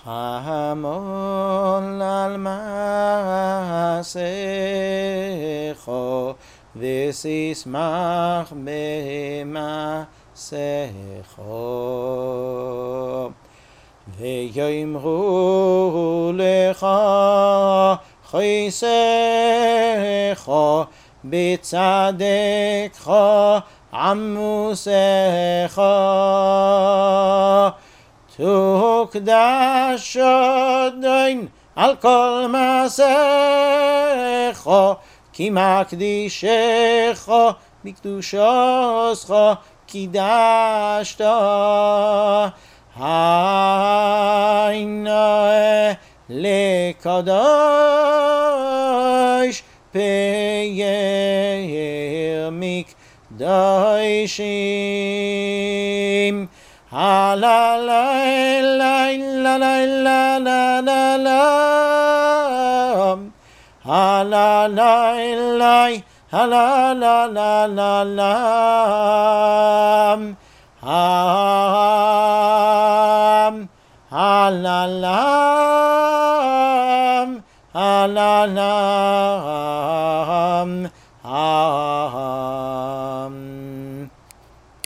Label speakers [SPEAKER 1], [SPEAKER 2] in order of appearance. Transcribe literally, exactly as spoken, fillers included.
[SPEAKER 1] Hamol al maasecho v'sismach b'maasecho v'yoimru lecha chosecho b'tzadekcha amusecha תוקדש עדיין על כל מעשיך, כי מקדישך בקדושתך קידשת. הנה לקדוש פאר מקדשים. Ha la la la la la la la la la. Ha la la la ha la la la la la. Ha ha la la ha la la ha.